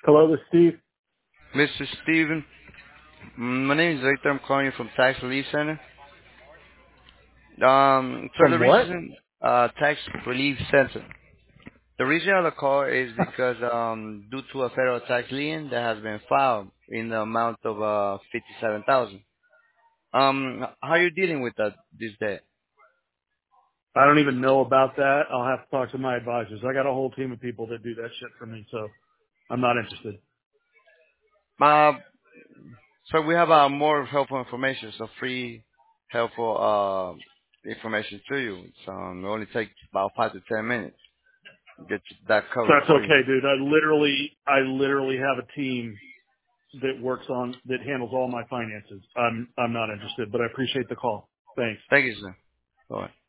Hello, this is Steve. Mr. Steven, my name is Victor. I'm calling you from Tax Relief Center. The From what? reason, Tax Relief Center. The reason of the call is because, due to a federal tax lien that has been filed in the amount of, 57,000. How are you dealing with that this day? I don't even know about that. I'll have to talk to my advisors. I got a whole team of people that do that shit for me, so I'm not interested. Uh, so we have, more helpful information, so free, helpful, information to you. So it only takes about 5 to 10 minutes to get that covered That's for you. okay, dude. I literally have a team that handles all my finances. I'm not interested, but I appreciate the call. Thanks. Thank you, sir. Bye.